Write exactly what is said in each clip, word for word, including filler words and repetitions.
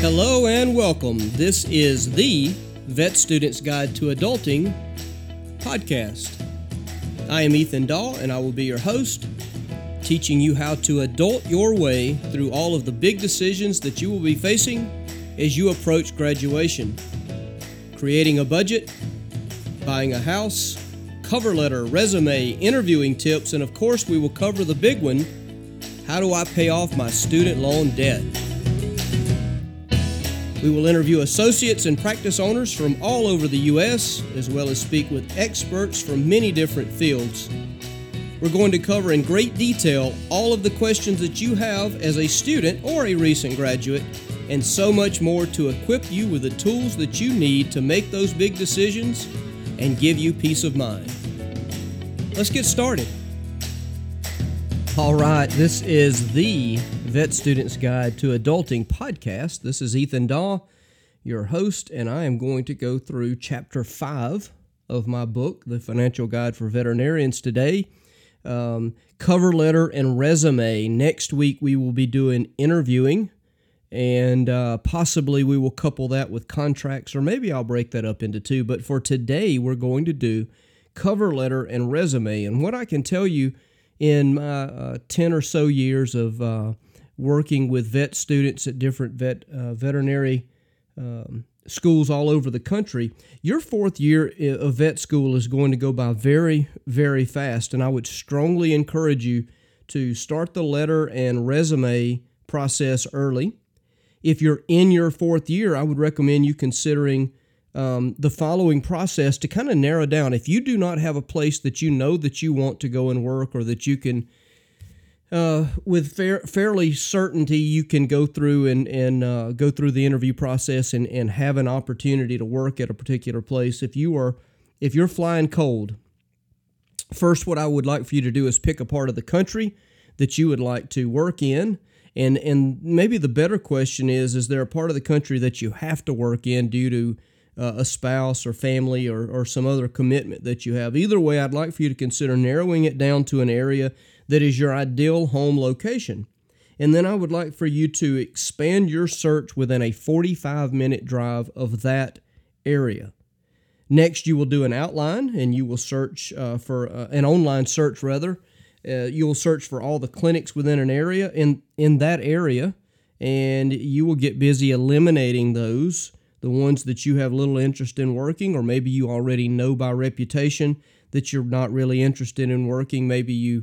Hello and welcome. This is the Vet Student's Guide to Adulting podcast. I am Ethan Dahl, and I will be your host, teaching you how to adult your way through all of the big decisions that you will be facing as you approach graduation. Creating a budget, buying a house, cover letter, resume, interviewing tips, and of course we will cover the big one, how do I pay off my student loan debt? We will interview associates and practice owners from all over the U S, as well as speak with experts from many different fields. We're going to cover in great detail all of the questions that you have as a student or a recent graduate, and so much more to equip you with the tools that you need to make those big decisions and give you peace of mind. Let's get started. All right, this is the Vet Student's Guide to Adulting podcast. This is Ethan Dahl, your host, and I am going to go through chapter five of my book, The Financial Guide for Veterinarians, today. Um, cover letter and resume. Next week we will be doing interviewing, and uh, possibly we will couple that with contracts, or maybe I'll break that up into two. But for today, we're going to do cover letter and resume. And what I can tell you in my uh, ten or so years of uh, working with vet students at different vet uh, veterinary um, schools all over the country, your fourth year of vet school is going to go by very, very fast. And I would strongly encourage you to start the letter and resume process early. If you're in your fourth year, I would recommend you considering um, the following process to kind of narrow down. If you do not have a place that you know that you want to go and work, or that you can, uh, with fair, fairly certainty, you can go through and, and uh, go through the interview process and, and have an opportunity to work at a particular place. If you are, if you're flying cold, first, what I would like for you to do is pick a part of the country that you would like to work in. And and maybe the better question is, is there a part of the country that you have to work in due to uh, a spouse or family or, or some other commitment that you have? Either way, I'd like for you to consider narrowing it down to an area that is your ideal home location. And then I would like for you to expand your search within a forty-five minute drive of that area. Next, you will do an outline, and you will search uh, for uh, an online search, rather. Uh, you'll search for all the clinics within an area in, in that area, and you will get busy eliminating those, the ones that you have little interest in working, or maybe you already know by reputation that you're not really interested in working. Maybe you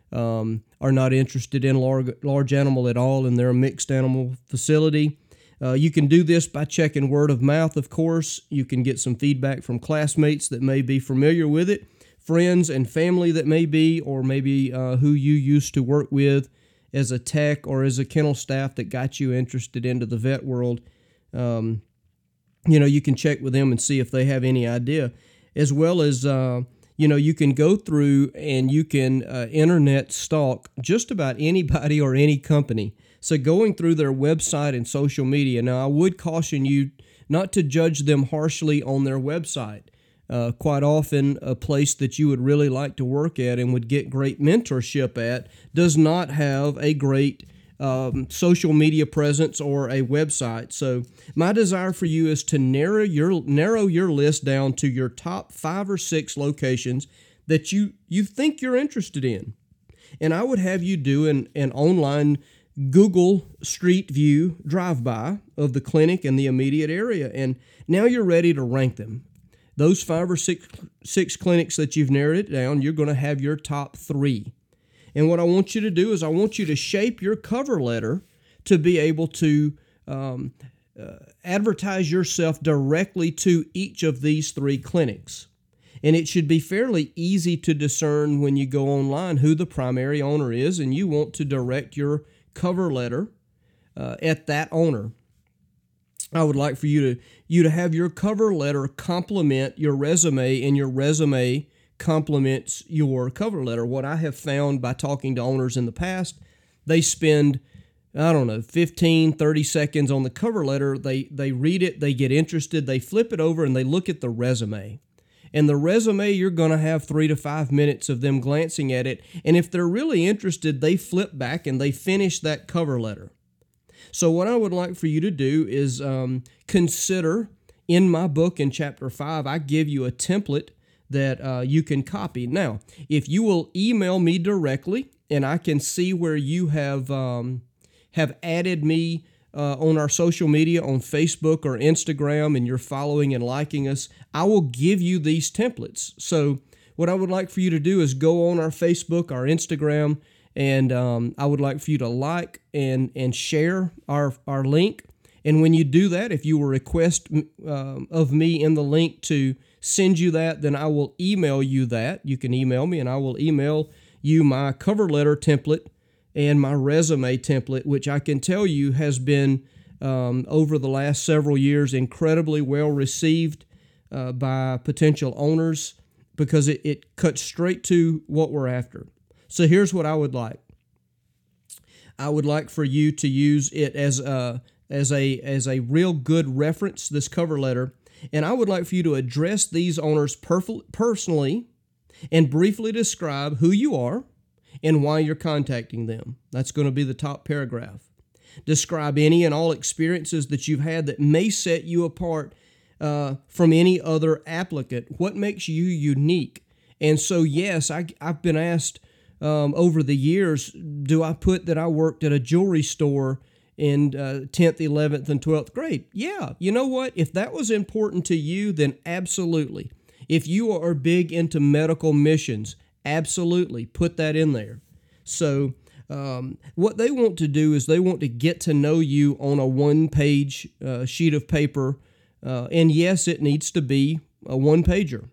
um, are not interested in large, large animal at all, and they're a mixed animal facility. Uh, you can do this by checking word of mouth, of course. You can get some feedback from classmates that may be familiar with it, friends and family that may be, or maybe uh, who you used to work with as a tech or as a kennel staff that got you interested into the vet world. Um, you know, you can check with them and see if they have any idea. As well as, uh, you know, you can go through and you can uh, internet stalk just about anybody or any company. So going through their website and social media. Now, I would caution you not to judge them harshly on their website. Uh, quite often, a place that you would really like to work at and would get great mentorship at does not have a great um, social media presence or a website. So my desire for you is to narrow your narrow your list down to your top five or six locations that you, you think you're interested in. And I would have you do an, an online Google Street View drive-by of the clinic in the immediate area. And now you're ready to rank them. Those five or six six clinics that you've narrowed it down, you're going to have your top three. And what I want you to do is I want you to shape your cover letter to be able to um, uh, advertise yourself directly to each of these three clinics. And it should be fairly easy to discern when you go online who the primary owner is, and you want to direct your cover letter uh, at that owner. I would like for you to you to have your cover letter complement your resume, and your resume complements your cover letter. What I have found by talking to owners in the past, they spend, I don't know, fifteen, thirty seconds on the cover letter. They they read it, they get interested, they flip it over, and they look at the resume. And the resume, you're going to have three to five minutes of them glancing at it. And if they're really interested, they flip back and they finish that cover letter. So what I would like for you to do is um, consider, in my book in chapter five, I give you a template that uh, you can copy. Now, if you will email me directly, and I can see where you have um, have added me uh, on our social media on Facebook or Instagram, and you're following and liking us, I will give you these templates. So what I would like for you to do is go on our Facebook, our Instagram, and um, I would like for you to like and and share our our link. And when you do that, if you will request um, of me in the link to send you that, then I will email you that. You can email me, and I will email you my cover letter template and my resume template, which I can tell you has been, um, over the last several years, incredibly well received uh, by potential owners, because it, it cuts straight to what we're after. So here's what I would like. I would like for you to use it as a, as a, as a real good reference, this cover letter, and I would like for you to address these owners perf- personally and briefly describe who you are and why you're contacting them. That's going to be the top paragraph. Describe any and all experiences that you've had that may set you apart uh, from any other applicant. What makes you unique? And so, yes, I, I've been asked um, over the years, do I put that I worked at a jewelry store in uh, tenth, eleventh, and twelfth grade? Yeah. You know what? If that was important to you, then absolutely. If you are big into medical missions, absolutely put that in there. So um, what they want to do is they want to get to know you on a one-page uh, sheet of paper. Uh, and yes, it needs to be a one-pager.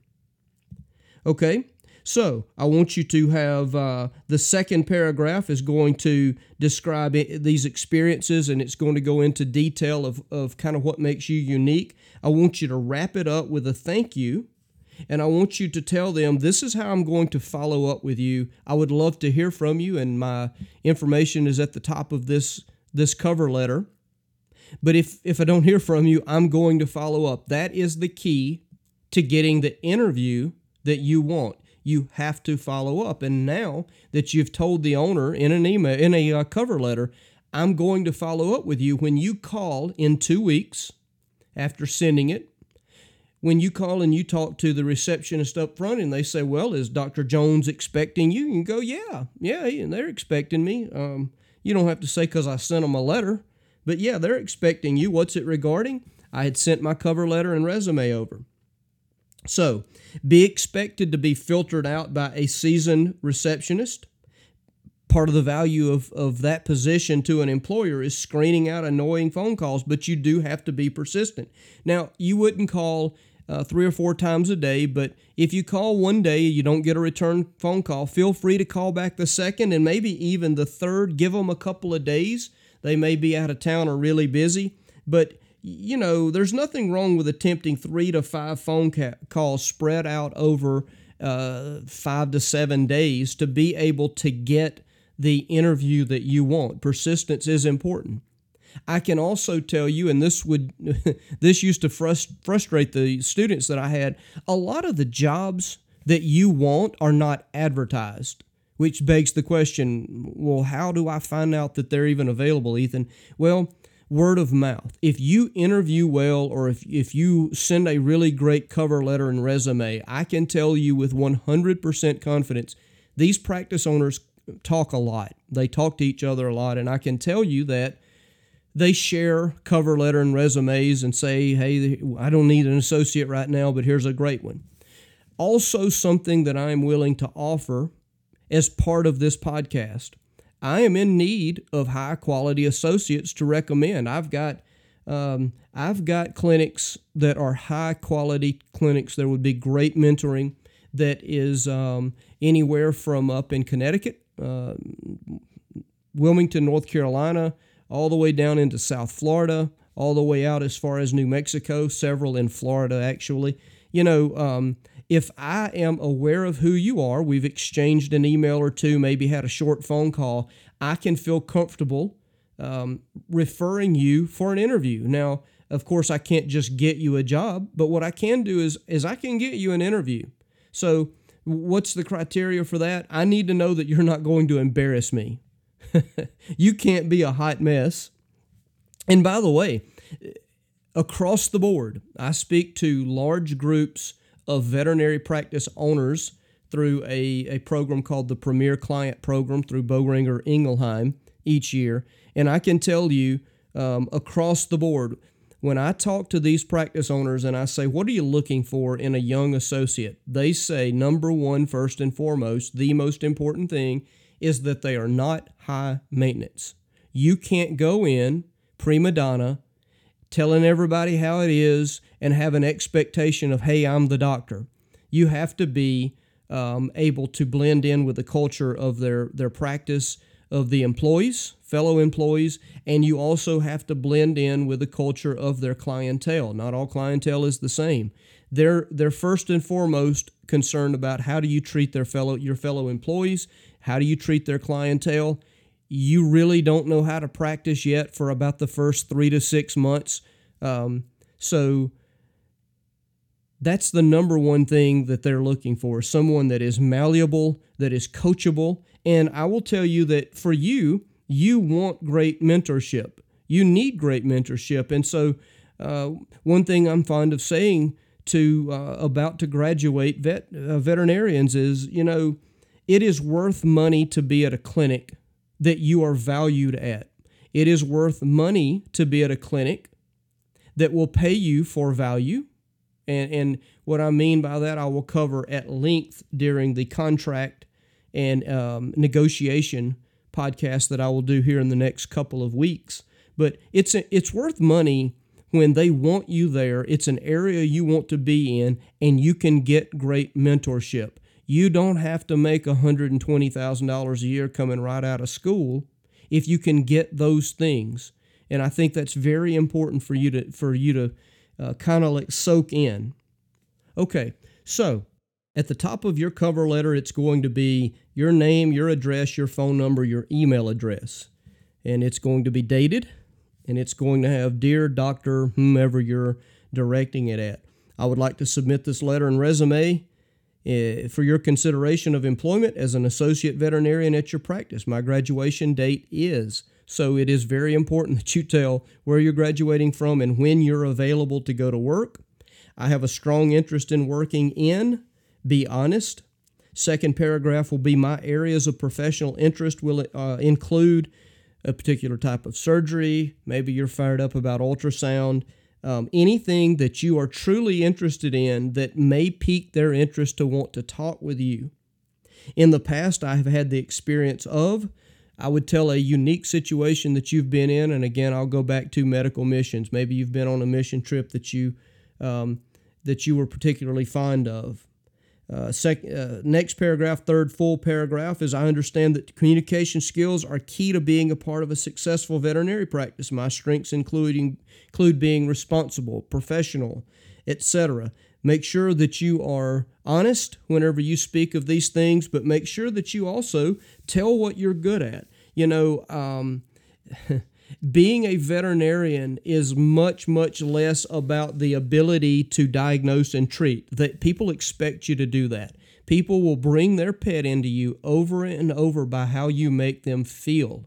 Okay? So I want you to have uh, the second paragraph is going to describe it, these experiences, and it's going to go into detail of, of kind of what makes you unique. I want you to wrap it up with a thank you. And I want you to tell them, this is how I'm going to follow up with you. I would love to hear from you, and my information is at the top of this, this cover letter. But if, if I don't hear from you, I'm going to follow up. That is the key to getting the interview that you want. You have to follow up. And now that you've told the owner in an email, in a uh, cover letter, I'm going to follow up with you, when you call in two weeks after sending it, when you call and you talk to the receptionist up front and they say, well, is Doctor Jones expecting you? You can go, yeah, yeah, they're expecting me. Um, you don't have to say because I sent them a letter, but yeah, they're expecting you. What's it regarding? I had sent my cover letter and resume over. So be expected to be filtered out by a seasoned receptionist. Part of the value of, of that position to an employer is screening out annoying phone calls, but you do have to be persistent. Now, you wouldn't call uh, three or four times a day, but if you call one day, you don't get a return phone call, feel free to call back the second and maybe even the third. Give them a couple of days. They may be out of town or really busy, but you know, there's nothing wrong with attempting three to five phone ca- calls spread out over uh, five to seven days to be able to get the interview that you want. Persistence is important. I can also tell you, and this would this used to frust- frustrate the students that I had, a lot of the jobs that you want are not advertised, which begs the question, well, how do I find out that they're even available, Ethan? Well, word of mouth. If you interview well, or if, if you send a really great cover letter and resume, I can tell you with one hundred percent confidence, these practice owners talk a lot. They talk to each other a lot, and I can tell you that they share cover letter and resumes and say, hey, I don't need an associate right now, but here's a great one. Also, something that I'm willing to offer as part of this podcast, I am in need of high quality associates to recommend. I've got um, I've got clinics that are high quality clinics. There would be great mentoring that is um, anywhere from up in Connecticut, uh, Wilmington, North Carolina, all the way down into South Florida, all the way out as far as New Mexico, several in Florida actually. You know, um, if I am aware of who you are, we've exchanged an email or two, maybe had a short phone call, I can feel comfortable um, referring you for an interview. Now, of course, I can't just get you a job, but what I can do is, is I can get you an interview. So what's the criteria for that? I need to know that you're not going to embarrass me. You can't be a hot mess. And by the way, across the board, I speak to large groups of veterinary practice owners through a, a program called the Premier Client Program through Boehringer Ingelheim each year. And I can tell you um, across the board, when I talk to these practice owners and I say, what are you looking for in a young associate? They say, number one, first and foremost, the most important thing is that they are not high maintenance. You can't go in prima donna, telling everybody how it is and have an expectation of, hey, I'm the doctor. You have to be um, able to blend in with the culture of their, their practice, of the employees, fellow employees, and you also have to blend in with the culture of their clientele. Not all clientele is the same. They're they're first and foremost concerned about how do you treat their fellow your fellow employees, how do you treat their clientele. You really don't know how to practice yet for about the first three to six months. Um, so that's the number one thing that they're looking for, someone that is malleable, that is coachable. And I will tell you that for you, you want great mentorship. You need great mentorship. And so uh, one thing I'm fond of saying to uh, about to graduate vet uh, veterinarians is, you know, it is worth money to be at a clinic that you are valued at. It is worth money to be at a clinic that will pay you for value. And, and what I mean by that, I will cover at length during the contract and um, negotiation podcast that I will do here in the next couple of weeks. But it's it's worth money when they want you there. It's an area you want to be in, and you can get great mentorship. You don't have to make one hundred twenty thousand dollars a year coming right out of school if you can get those things. And I think that's very important for you to for you to uh, kind of like soak in. Okay, so at the top of your cover letter, it's going to be your name, your address, your phone number, your email address. And it's going to be dated, and it's going to have Dear Doctor whomever you're directing it at. I would like to submit this letter and resume uh, for your consideration of employment as an associate veterinarian at your practice. My graduation date is, so it is very important that you tell where you're graduating from and when you're available to go to work. I have a strong interest in working in. Be honest. Second paragraph will be my areas of professional interest will uh, include a particular type of surgery. Maybe you're fired up about ultrasound. Um, anything that you are truly interested in that may pique their interest to want to talk with you. In the past, I have had the experience of, I would tell a unique situation that you've been in, and again, I'll go back to medical missions. Maybe you've been on a mission trip that you um, that you were particularly fond of. Uh, sec- uh, next paragraph, third full paragraph, is I understand that communication skills are key to being a part of a successful veterinary practice. My strengths including include being responsible, professional, et cetera. Make sure that you are honest whenever you speak of these things, but make sure that you also tell what you're good at. You know, um, being a veterinarian is much, much less about the ability to diagnose and treat. That people expect you to do that. People will bring their pet into you over and over by how you make them feel.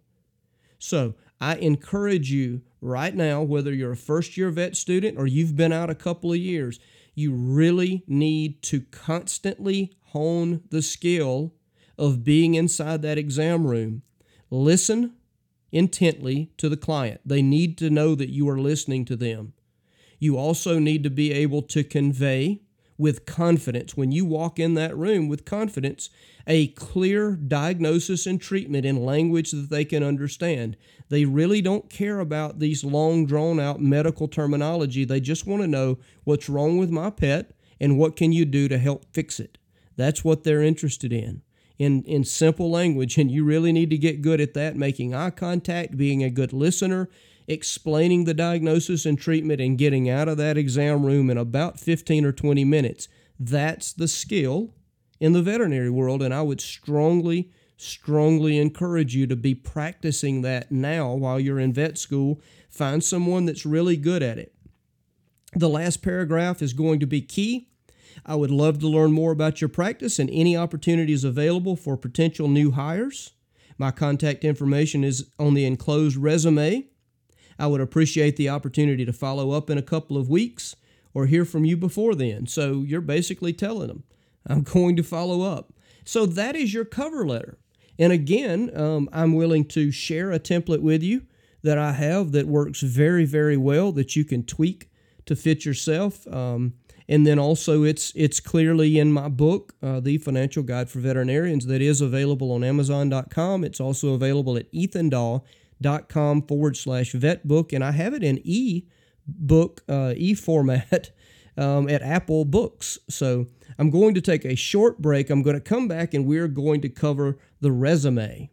So I encourage you right now, whether you're a first-year vet student or you've been out a couple of years, you really need to constantly hone the skill of being inside that exam room. Listen intently to the client. They need to know that you are listening to them. You also need to be able to convey with confidence, when you walk in that room with confidence, a clear diagnosis and treatment in language that they can understand. They really don't care about these long, drawn-out medical terminology. They just want to know what's wrong with my pet and what can you do to help fix it. That's what they're interested in. In, in simple language, and you really need to get good at that, making eye contact, being a good listener, explaining the diagnosis and treatment, and getting out of that exam room in about fifteen or twenty minutes. That's the skill in the veterinary world, and I would strongly, strongly encourage you to be practicing that now while you're in vet school. Find someone that's really good at it. The last paragraph is going to be key. I would love to learn more about your practice and any opportunities available for potential new hires. My contact information is on the enclosed resume. I would appreciate the opportunity to follow up in a couple of weeks or hear from you before then. So you're basically telling them, I'm going to follow up. So that is your cover letter. And again, um, I'm willing to share a template with you that I have that works very, very well that you can tweak to fit yourself. Um, and then also it's it's clearly in my book, uh, The Financial Guide for Veterinarians, that is available on Amazon dot com. It's also available at ethandahl.com forward slash vet book. And I have it in e-book, uh, e-format um, at Apple Books. So I'm going to take a short break. I'm going to come back and we're going to cover the resume.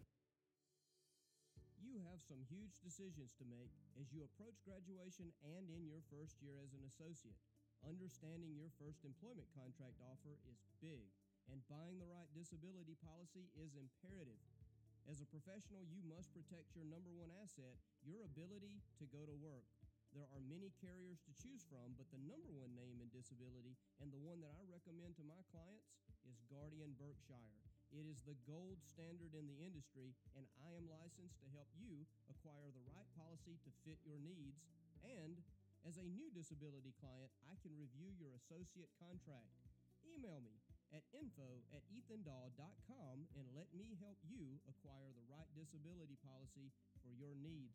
You have some huge decisions to make as you approach graduation and in your first year as an associate. Understanding your first employment contract offer is big, and buying the right disability policy is imperative. As a professional, you must protect your number one asset, your ability to go to work. There are many carriers to choose from, but the number one name in disability, and the one that I recommend to my clients, is Guardian Berkshire. It is the gold standard in the industry, and I am licensed to help you acquire the right policy to fit your needs. And as a new disability client, I can review your associate contract. Email me at info at ethandahl dot com and let me help you acquire the right disability policy for your needs.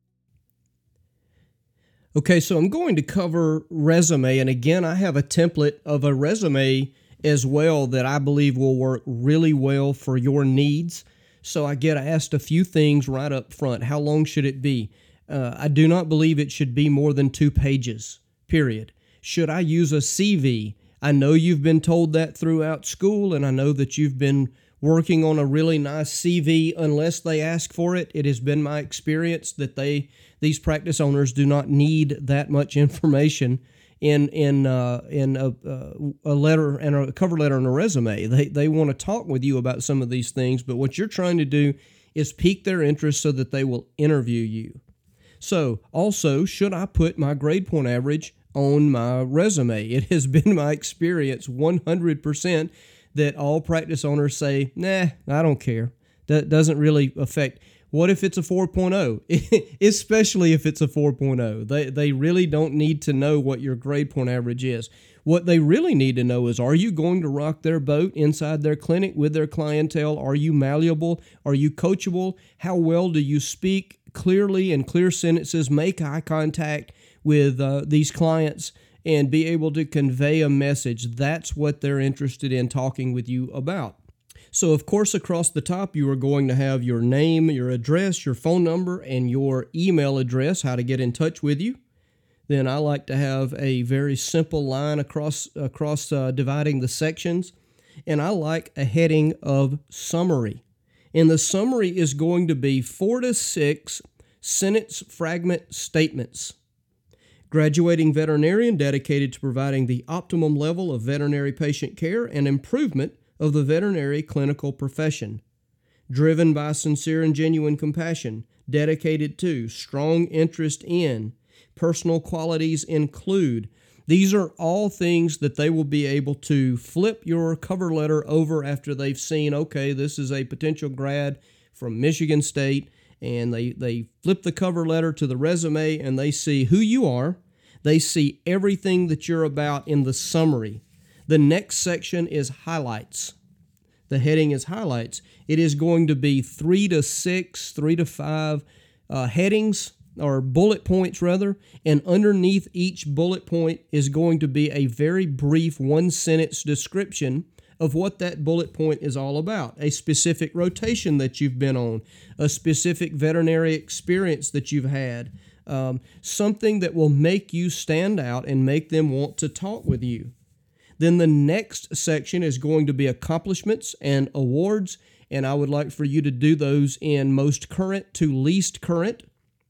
Okay, so I'm going to cover resume, and again, I have a template of a resume as well that I believe will work really well for your needs. So I get asked a few things right up front. How long should it be? Uh, I do not believe it should be more than two pages, period. Should I use a C V? I know you've been told that throughout school, and I know that you've been working on a really nice C V unless they ask for it. It has been my experience that they these practice owners do not need that much information in in uh, in a, uh, a letter and a cover letter and a resume. They they want to talk with you about some of these things, but what you're trying to do is pique their interest so that they will interview you. So also, should I put my grade point average on my resume? It has been my experience one hundred percent that all practice owners say, nah, I don't care. That doesn't really affect. What if it's a four point oh? Especially if it's a four point oh. They, they really don't need to know what your grade point average is. What they really need to know is, are you going to rock their boat inside their clinic with their clientele? Are you malleable? Are you coachable? How well do you speak clearly in clear sentences, make eye contact with uh, these clients, and be able to convey a message? That's what they're interested in talking with you about. So, of course, across the top, you are going to have your name, your address, your phone number, and your email address, how to get in touch with you. Then I like to have a very simple line across, across uh, dividing the sections, and I like a heading of summary. And the summary is going to be four to six sentence fragment statements. Graduating veterinarian dedicated to providing the optimum level of veterinary patient care and improvement of the veterinary clinical profession. Driven by sincere and genuine compassion, dedicated to, strong interest in, personal qualities include. These are all things that they will be able to flip your cover letter over after they've seen, okay, this is a potential grad from Michigan State, and they, they flip the cover letter to the resume and they see who you are. They see everything that you're about in the summary. The next section is highlights. The heading is highlights. It is going to be three to six, three to five uh, headings, or bullet points rather, and underneath each bullet point is going to be a very brief one-sentence description of what that bullet point is all about, a specific rotation that you've been on, a specific veterinary experience that you've had, um, something that will make you stand out and make them want to talk with you. Then the next section is going to be accomplishments and awards, and I would like for you to do those in most current to least current.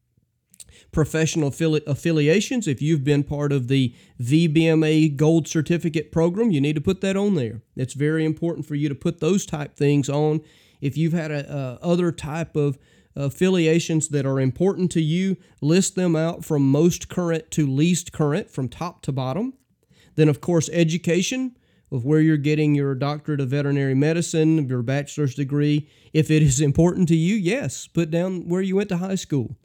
Professional affili- affiliations, if you've been part of the V B M A Gold Certificate program, you need to put that on there. It's very important for you to put those type things on. If you've had a, a other type of affiliations that are important to you, list them out from most current to least current, from top to bottom. Then, of course, education, of where you're getting your doctorate of veterinary medicine, your bachelor's degree. If it is important to you, yes, put down where you went to high school.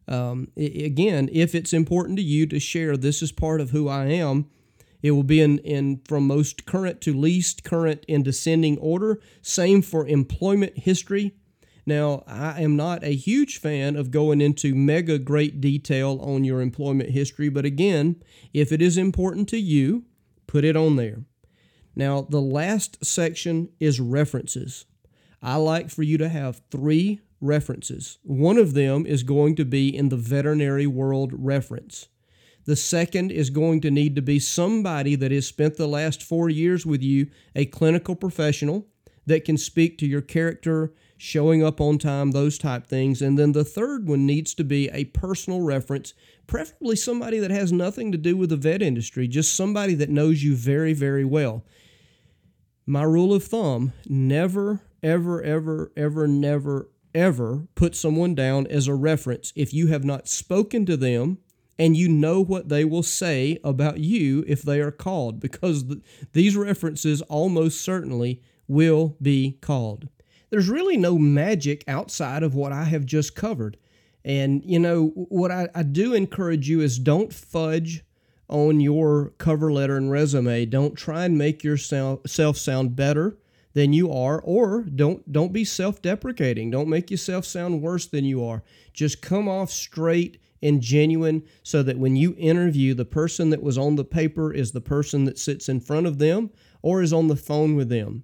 Um, I- again, if it's important to you to share, this is part of who I am. It will be in, in from most current to least current in descending order. Same for employment history. Now, I am not a huge fan of going into mega great detail on your employment history, but again, if it is important to you, put it on there. Now, the last section is references. I like for you to have three references. One of them is going to be in the veterinary world reference. The second is going to need to be somebody that has spent the last four years with you, a clinical professional that can speak to your character, showing up on time, those type things. And then the third one needs to be a personal reference, preferably somebody that has nothing to do with the vet industry, just somebody that knows you very, very well. My rule of thumb, never, ever, ever, ever, never, ever put someone down as a reference if you have not spoken to them and you know what they will say about you if they are called, because th- these references almost certainly will be called. There's really no magic outside of what I have just covered. And, you know, what I, I do encourage you is don't fudge on your cover letter and resume. Don't try and make yourself sound better than you are, or don't don't be self-deprecating. Don't make yourself sound worse than you are. Just come off straight and genuine so that when you interview, the person that was on the paper is the person that sits in front of them or is on the phone with them.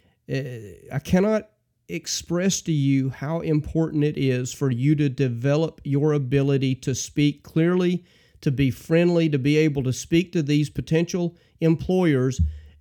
I cannot express to you how important it is for you to develop your ability to speak clearly, to be friendly, to be able to speak to these potential employers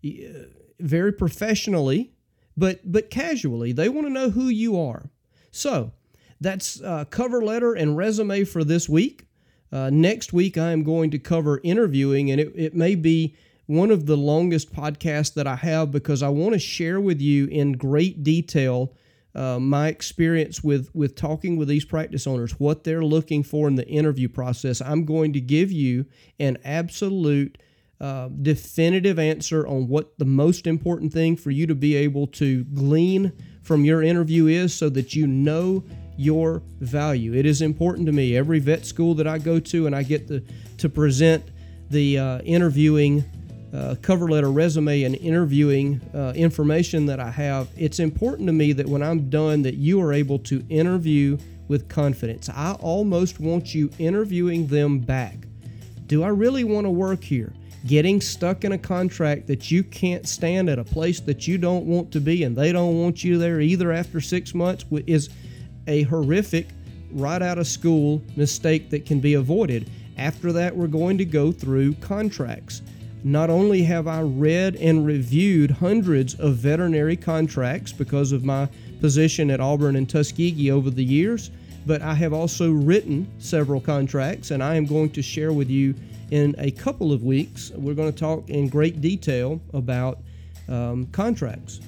very professionally, but but casually. They want to know who you are. So that's uh, cover letter and resume for this week. Uh, next week, I am going to cover interviewing, and it, it may be one of the longest podcasts that I have because I want to share with you in great detail uh, my experience with, with talking with these practice owners, what they're looking for in the interview process. I'm going to give you an absolute uh, definitive answer on what the most important thing for you to be able to glean from your interview is so that you know your value. It is important to me. Every vet school that I go to and I get to, to present the uh, interviewing Uh, cover letter, resume, and interviewing uh, information that I have, it's important to me that when I'm done that you are able to interview with confidence. I almost want you interviewing them back. Do I really want to work here? Getting stuck in a contract that you can't stand at a place that you don't want to be and they don't want you there either after six months is a horrific, right out of school mistake that can be avoided. After that, we're going to go through contracts. Not only have I read and reviewed hundreds of veterinary contracts because of my position at Auburn and Tuskegee over the years, but I have also written several contracts, and I am going to share with you in a couple of weeks. We're going to talk in great detail about um, contracts.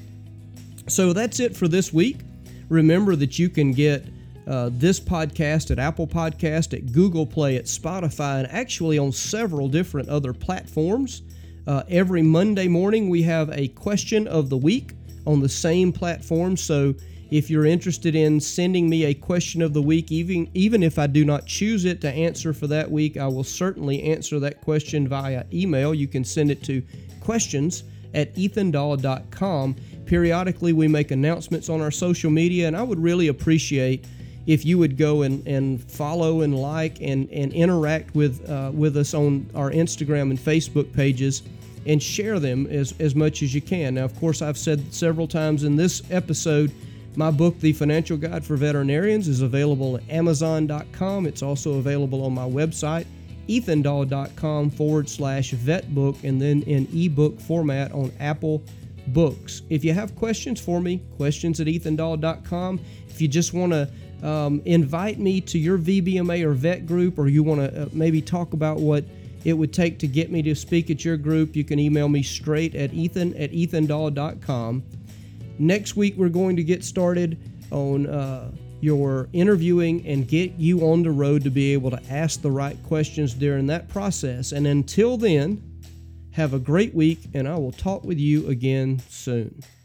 So that's it for this week. Remember that you can get Uh, this podcast at Apple Podcast, at Google Play, at Spotify, and actually on several different other platforms. Uh, every Monday morning we have a question of the week on the same platform. So if you're interested in sending me a question of the week, even, even if I do not choose it to answer for that week, I will certainly answer that question via email. You can send it to questions at ethan dahl dot com. Periodically we make announcements on our social media, and I would really appreciate if you would go and, and follow and like and, and interact with uh, with us on our Instagram and Facebook pages and share them as, as much as you can. Now, of course, I've said several times in this episode, my book, The Financial Guide for Veterinarians, is available at amazon dot com. It's also available on my website, ethan dahl dot com forward slash vet book, and then in ebook format on Apple Books. If you have questions for me, questions at ethan dahl dot com. If you just want to Um, invite me to your V B M A or vet group, or you want to uh, maybe talk about what it would take to get me to speak at your group, you can email me straight at ethan at ethan dahl dot com. Next week, we're going to get started on uh, your interviewing and get you on the road to be able to ask the right questions during that process. And until then, have a great week, and I will talk with you again soon.